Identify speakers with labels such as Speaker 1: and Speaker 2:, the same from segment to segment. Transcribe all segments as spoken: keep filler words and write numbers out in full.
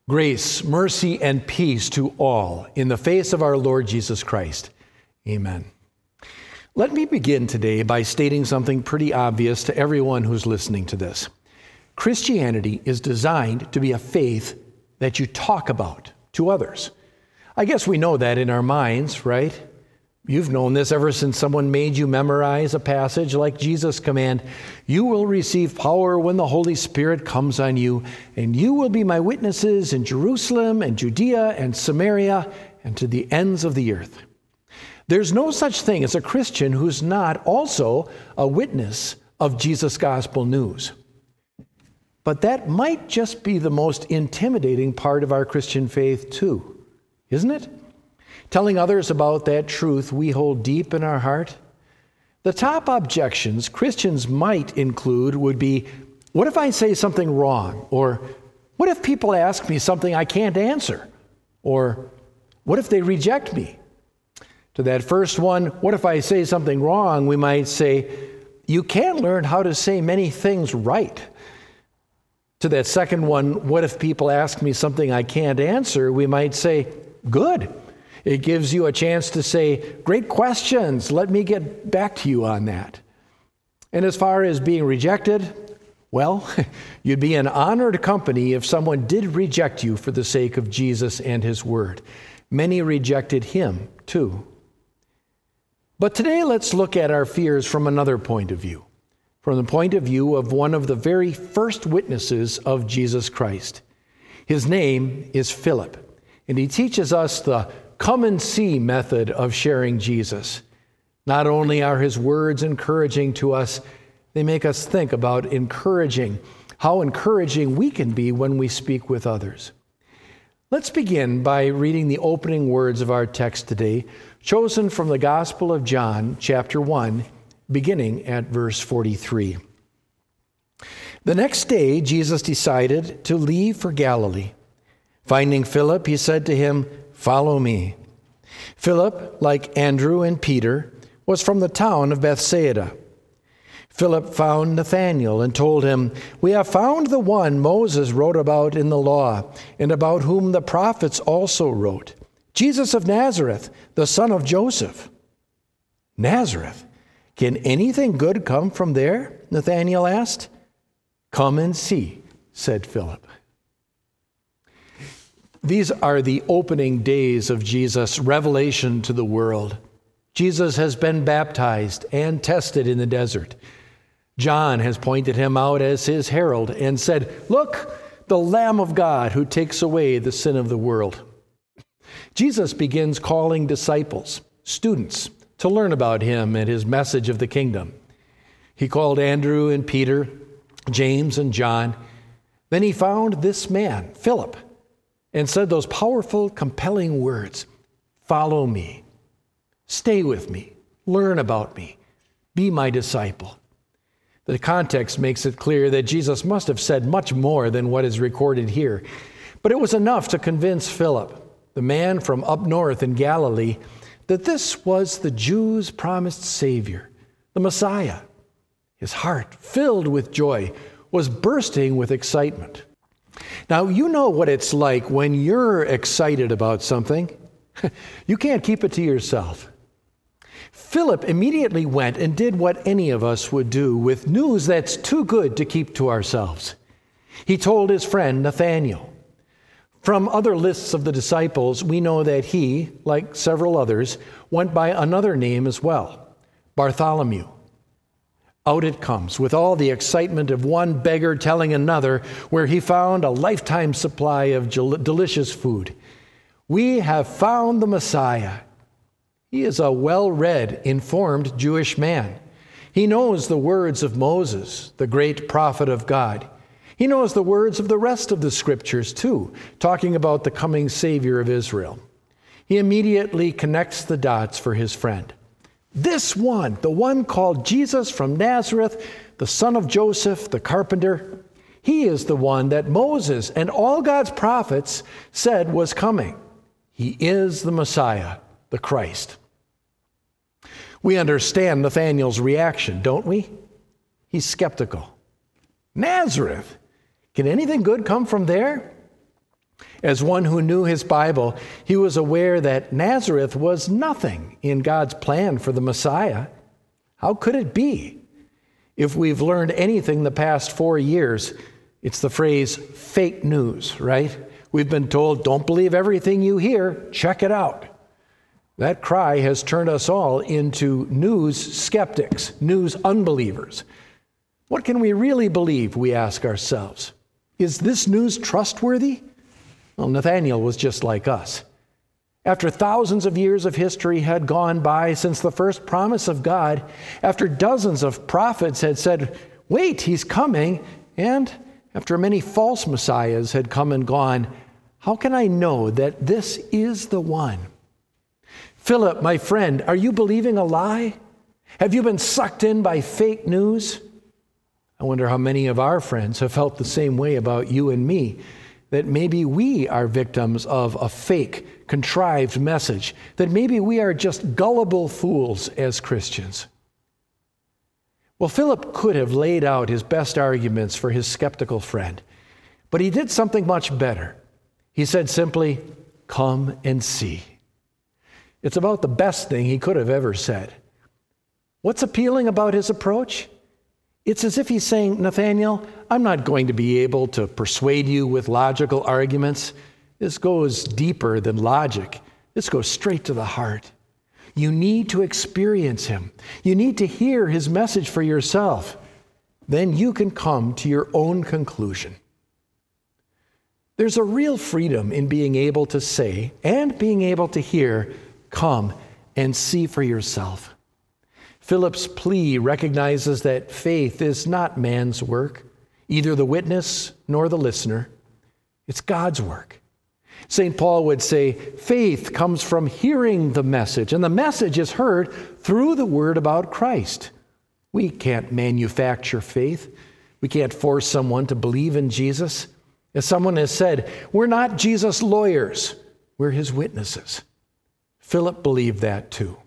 Speaker 1: Grace, mercy, and peace to all in the face of our Lord Jesus Christ. Amen. Let me begin today by stating something pretty obvious to everyone who's listening to this. Christianity is designed to be a faith that you talk about to others. I guess we know that in our minds, right? You've known this ever since someone made you memorize a passage like Jesus' command, "You will receive power when the Holy Spirit comes on you, and you will be my witnesses in Jerusalem and Judea and Samaria and to the ends of the earth." There's no such thing as a Christian who's not also a witness of Jesus' gospel news. But that might just be the most intimidating part of our Christian faith too, isn't it? Telling others about that truth we hold deep in our heart. The top objections Christians might include would be, what if I say something wrong? Or what if people ask me something I can't answer? Or what if they reject me? To that first one, what if I say something wrong? We might say, you can learn how to say many things right. To that second one, what if people ask me something I can't answer? We might say, good. It gives you a chance to say, great questions. Let me get back to you on that. And as far as being rejected, well, you'd be in honored company if someone did reject you for the sake of Jesus and his word. Many rejected him too. But today let's look at our fears from another point of view, from the point of view of one of the very first witnesses of Jesus Christ. His name is Philip, and he teaches us the come and see method of sharing Jesus. Not only are his words encouraging to us, they make us think about encouraging, how encouraging we can be when we speak with others. Let's begin by reading the opening words of our text today, chosen from the Gospel of John, chapter one, beginning at verse forty-three. The next day, Jesus decided to leave for Galilee. Finding Philip, he said to him, "Follow me." Philip, like Andrew and Peter, was from the town of Bethsaida. Philip found Nathanael and told him, "We have found the one Moses wrote about in the law, and about whom the prophets also wrote, Jesus of Nazareth, the son of Joseph." "Nazareth? Can anything good come from there?" Nathanael asked. "Come and see," said Philip. These are the opening days of Jesus' revelation to the world. Jesus has been baptized and tested in the desert. John has pointed him out as his herald and said, "Look, the Lamb of God who takes away the sin of the world." Jesus begins calling disciples, students, to learn about him and his message of the kingdom. He called Andrew and Peter, James and John. Then he found this man, Philip, and said those powerful, compelling words, "Follow me, stay with me, learn about me, be my disciple." The context makes it clear that Jesus must have said much more than what is recorded here. But it was enough to convince Philip, the man from up north in Galilee, that this was the Jews' promised Savior, the Messiah. His heart, filled with joy, was bursting with excitement. Now, you know what it's like when you're excited about something. You can't keep it to yourself. Philip immediately went and did what any of us would do with news that's too good to keep to ourselves. He told his friend Nathanael. From other lists of the disciples, we know that he, like several others, went by another name as well, Bartholomew. Out it comes, with all the excitement of one beggar telling another where he found a lifetime supply of gel- delicious food. "We have found the Messiah." He is a well-read, informed Jewish man. He knows the words of Moses, the great prophet of God. He knows the words of the rest of the scriptures, too, talking about the coming Savior of Israel. He immediately connects the dots for his friend. This one, the one called Jesus from Nazareth, the son of Joseph, the carpenter, he is the one that Moses and all God's prophets said was coming. He is the Messiah, the Christ. We understand Nathanael's reaction, don't we? He's skeptical. Nazareth? Can anything good come from there? As one who knew his Bible, he was aware that Nazareth was nothing in God's plan for the Messiah. How could it be? If we've learned anything the past four years, it's the phrase fake news, right? We've been told, don't believe everything you hear, check it out. That cry has turned us all into news skeptics, news unbelievers. What can we really believe, we ask ourselves? Is this news trustworthy? Well, Nathanael was just like us. After thousands of years of history had gone by since the first promise of God, after dozens of prophets had said, wait, he's coming, and after many false messiahs had come and gone, how can I know that this is the one? Philip, my friend, are you believing a lie? Have you been sucked in by fake news? I wonder how many of our friends have felt the same way about you and me, that maybe we are victims of a fake, contrived message, that maybe we are just gullible fools as Christians. Well, Philip could have laid out his best arguments for his skeptical friend, but he did something much better. He said simply, come and see. It's about the best thing he could have ever said. What's appealing about his approach? It's as if he's saying, Nathanael, I'm not going to be able to persuade you with logical arguments. This goes deeper than logic. This goes straight to the heart. You need to experience him. You need to hear his message for yourself. Then you can come to your own conclusion. There's a real freedom in being able to say and being able to hear, come and see for yourself. Philip's plea recognizes that faith is not man's work, either the witness nor the listener. It's God's work. Saint Paul would say, faith comes from hearing the message, and the message is heard through the word about Christ. We can't manufacture faith. We can't force someone to believe in Jesus. As someone has said, we're not Jesus' lawyers, we're his witnesses. Philip believed that too.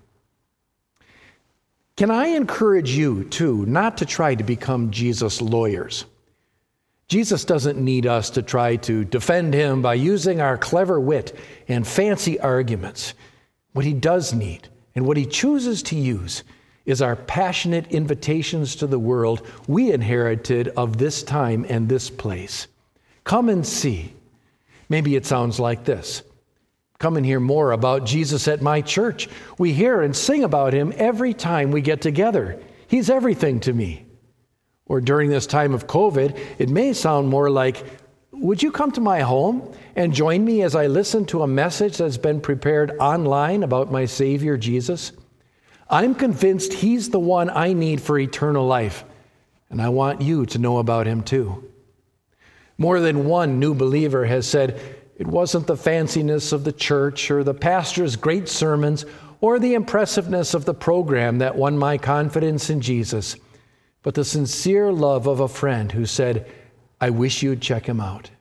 Speaker 1: Can I encourage you, too, not to try to become Jesus' lawyers? Jesus doesn't need us to try to defend him by using our clever wit and fancy arguments. What he does need, and what he chooses to use, is our passionate invitations to the world we inherited of this time and this place. Come and see. Maybe it sounds like this. Come and hear more about Jesus at my church. We hear and sing about him every time we get together. He's everything to me. Or during this time of COVID, it may sound more like, would you come to my home and join me as I listen to a message that's been prepared online about my Savior, Jesus? I'm convinced he's the one I need for eternal life, and I want you to know about him too. More than one new believer has said, it wasn't the fanciness of the church or the pastor's great sermons or the impressiveness of the program that won my confidence in Jesus, but the sincere love of a friend who said, I wish you'd check him out.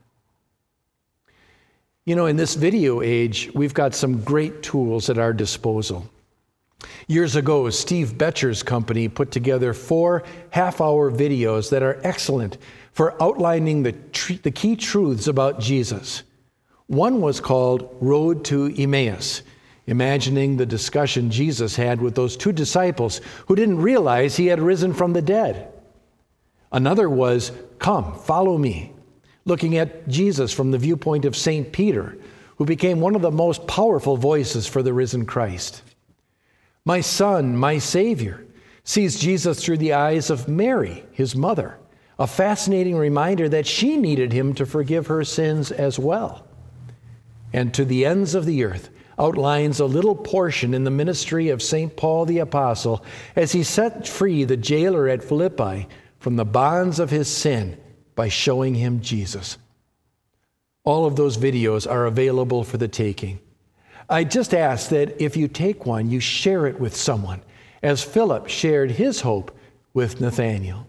Speaker 1: You know, in this video age, we've got some great tools at our disposal. Years ago, Steve Betcher's company put together four half-hour videos that are excellent for outlining the, tr- the key truths about Jesus. One was called Road to Emmaus, imagining the discussion Jesus had with those two disciples who didn't realize he had risen from the dead. Another was Come, Follow Me, looking at Jesus from the viewpoint of Saint Peter, who became one of the most powerful voices for the risen Christ. My Son, My Savior, sees Jesus through the eyes of Mary, his mother, a fascinating reminder that she needed him to forgive her sins as well. And To the Ends of the Earth outlines a little portion in the ministry of Saint Paul the Apostle as he set free the jailer at Philippi from the bonds of his sin by showing him Jesus. All of those videos are available for the taking. I just ask that if you take one, you share it with someone, as Philip shared his hope with Nathanael.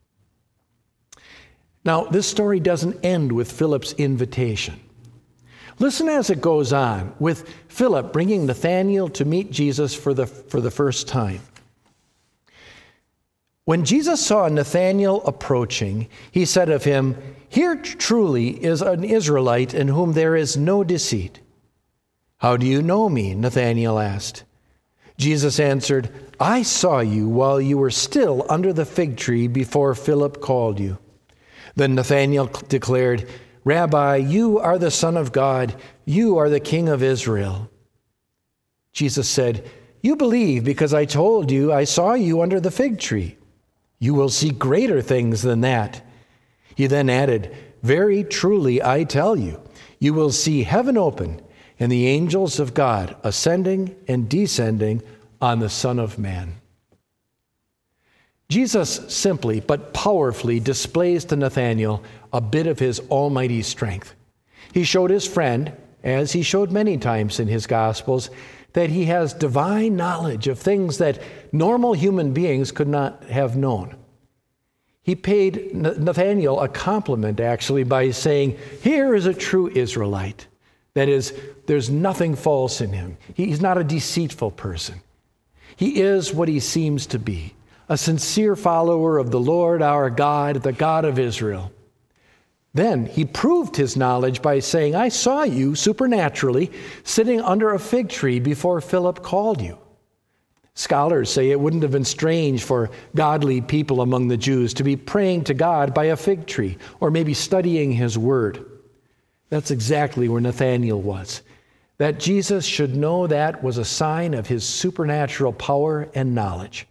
Speaker 1: Now, this story doesn't end with Philip's invitation. Listen as it goes on, with Philip bringing Nathanael to meet Jesus for the, for the first time. When Jesus saw Nathanael approaching, he said of him, "Here truly is an Israelite in whom there is no deceit." "How do you know me?" Nathanael asked. Jesus answered, "I saw you while you were still under the fig tree before Philip called you." Then Nathanael declared, "Rabbi, you are the Son of God. You are the King of Israel." Jesus said, "You believe because I told you I saw you under the fig tree. You will see greater things than that." He then added, "Very truly I tell you, you will see heaven open and the angels of God ascending and descending on the Son of Man." Jesus simply but powerfully displays to Nathanael a bit of his almighty strength. He showed his friend, as he showed many times in his Gospels, that he has divine knowledge of things that normal human beings could not have known. He paid Nathanael a compliment, actually, by saying, "Here is a true Israelite." That is, there's nothing false in him. He's not a deceitful person. He is what he seems to be, a sincere follower of the Lord our God, the God of Israel. Then he proved his knowledge by saying, "I saw you supernaturally sitting under a fig tree before Philip called you." Scholars say it wouldn't have been strange for godly people among the Jews to be praying to God by a fig tree, or maybe studying his word. That's exactly where Nathanael was. That Jesus should know that was a sign of his supernatural power and knowledge.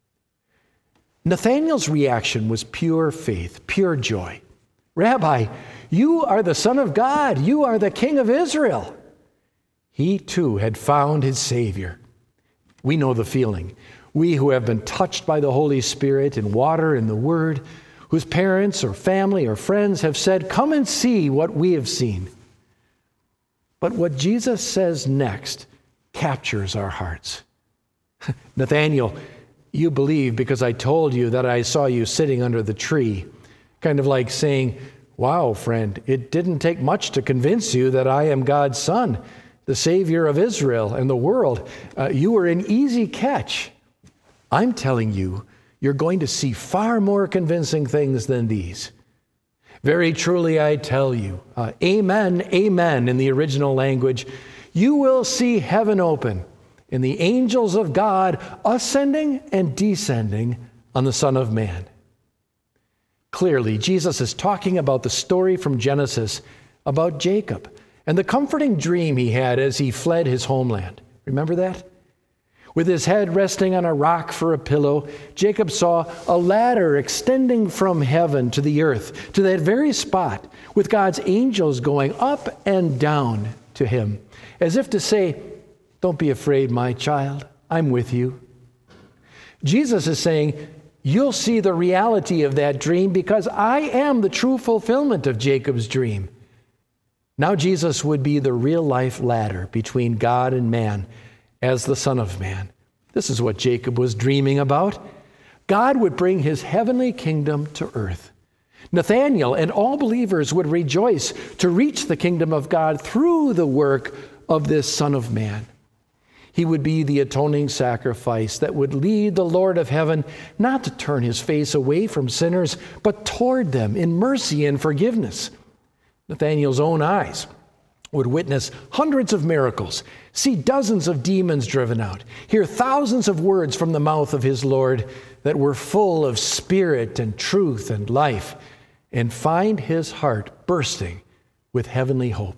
Speaker 1: Nathanael's reaction was pure faith, pure joy. "Rabbi, you are the Son of God. You are the King of Israel." He too had found his Savior. We know the feeling. We who have been touched by the Holy Spirit in water and the Word, whose parents or family or friends have said, "Come and see what we have seen." But what Jesus says next captures our hearts. "Nathanael, you believe because I told you that I saw you sitting under the tree." Kind of like saying, "Wow, friend, it didn't take much to convince you that I am God's Son, the Savior of Israel and the world. Uh, you were an easy catch. I'm telling you, you're going to see far more convincing things than these. Very truly I tell you, uh, amen, amen in the original language, you will see heaven open and the angels of God ascending and descending on the Son of Man." Clearly, Jesus is talking about the story from Genesis about Jacob and the comforting dream he had as he fled his homeland. Remember that? With his head resting on a rock for a pillow, Jacob saw a ladder extending from heaven to the earth, to that very spot, with God's angels going up and down to him, as if to say, "Don't be afraid, my child, I'm with you." Jesus is saying, you'll see the reality of that dream because I am the true fulfillment of Jacob's dream. Now Jesus would be the real-life ladder between God and man as the Son of Man. This is what Jacob was dreaming about. God would bring his heavenly kingdom to earth. Nathanael and all believers would rejoice to reach the kingdom of God through the work of this Son of Man. He would be the atoning sacrifice that would lead the Lord of heaven not to turn his face away from sinners, but toward them in mercy and forgiveness. Nathanael's own eyes would witness hundreds of miracles, see dozens of demons driven out, hear thousands of words from the mouth of his Lord that were full of spirit and truth and life, and find his heart bursting with heavenly hope.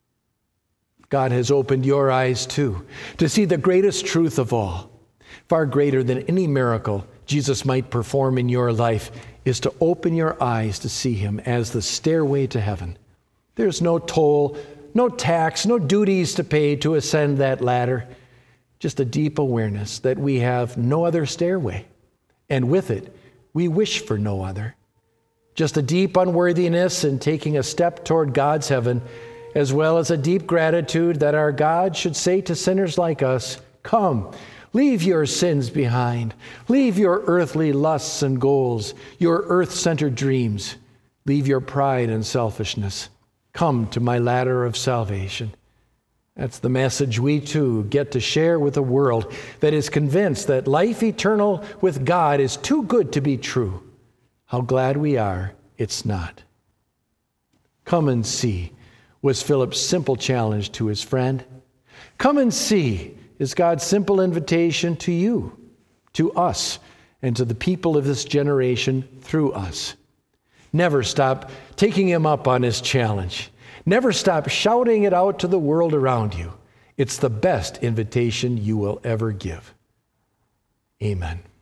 Speaker 1: God has opened your eyes too to see the greatest truth of all. Far greater than any miracle Jesus might perform in your life is to open your eyes to see him as the stairway to heaven. There's no toll, no tax, no duties to pay to ascend that ladder, just a deep awareness that we have no other stairway, and with it, we wish for no other. Just a deep unworthiness in taking a step toward God's heaven, as well as a deep gratitude that our God should say to sinners like us, "Come, leave your sins behind. Leave your earthly lusts and goals, your earth-centered dreams. Leave your pride and selfishness. Come to my ladder of salvation." That's the message we too get to share with a world that is convinced that life eternal with God is too good to be true. How glad we are it's not. Come and see was Philip's simple challenge to his friend. Come and see is God's simple invitation to you, to us, and to the people of this generation through us. Never stop taking him up on his challenge. Never stop shouting it out to the world around you. It's the best invitation you will ever give. Amen.